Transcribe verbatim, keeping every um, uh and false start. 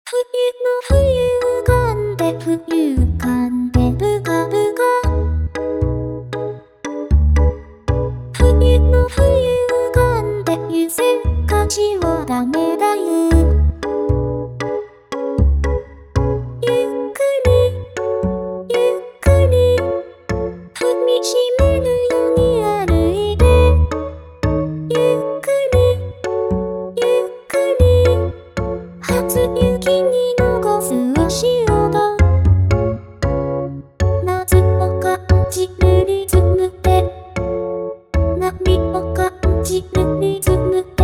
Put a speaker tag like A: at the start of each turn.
A: 冬の冬感で冬感でブカブカ冬の冬感で湯せかしはダメだよ。ゆっくりゆっくり踏みしめるように歩いてゆっくりゆっくり初雪に残す足音夏を感じるリズムで波を感じるリズム